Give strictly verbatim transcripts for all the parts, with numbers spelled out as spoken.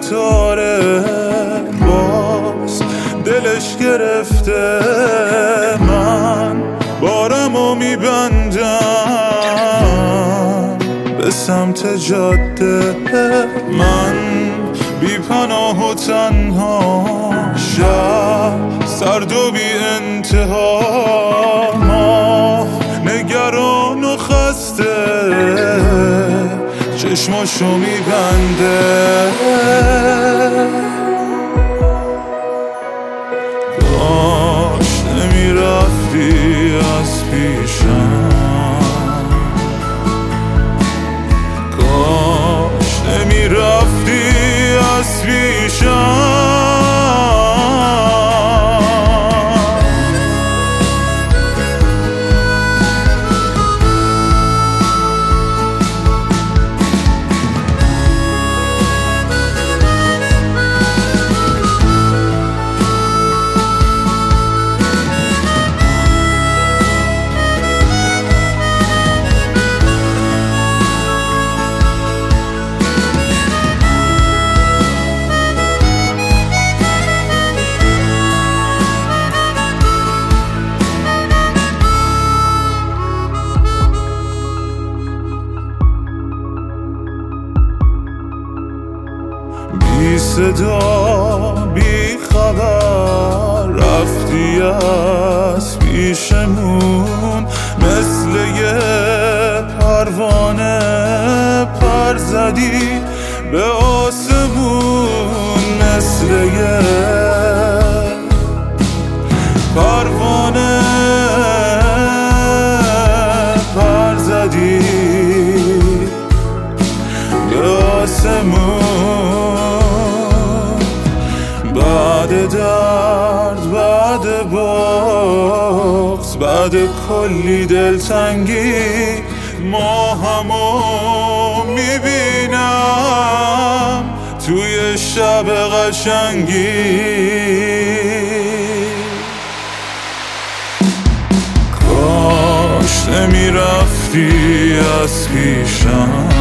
ستاره باز دلش گرفته، من بارمو میبندم به سمت جاده. من بی پناه و تنها، شب سرد و بی انتها، ماه نگران و خسته چشماشو میبنده. کاش نمیرفتی از پیشم، کاش نمیرفتی از پیشم. بی صدا بی خبر رفتی از پیشمون، مثل یه پروانه پر زدی به آسمون، مثل یه پروانه پر زدی به آسمون. بعد درد، بعد بغض، بعد کلی دلتنگی، ما همو میبینم توی شب قشنگی. کاش نمیرفتی از پیشم،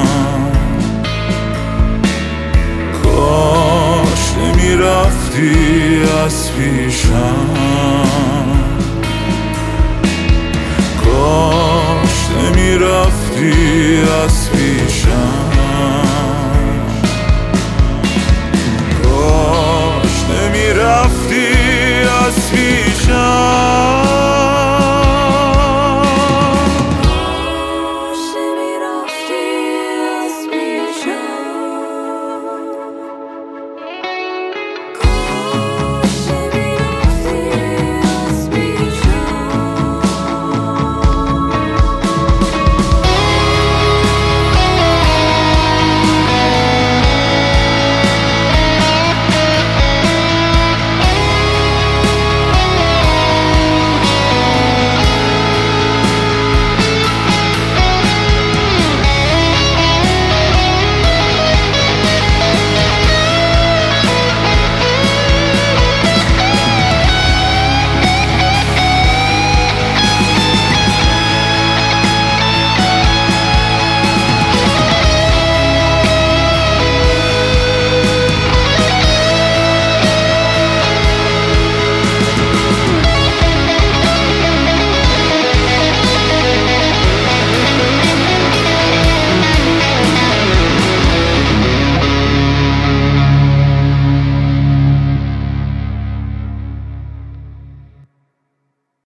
کاش نمیرفتی از پیشم، کاش نمیرفتی از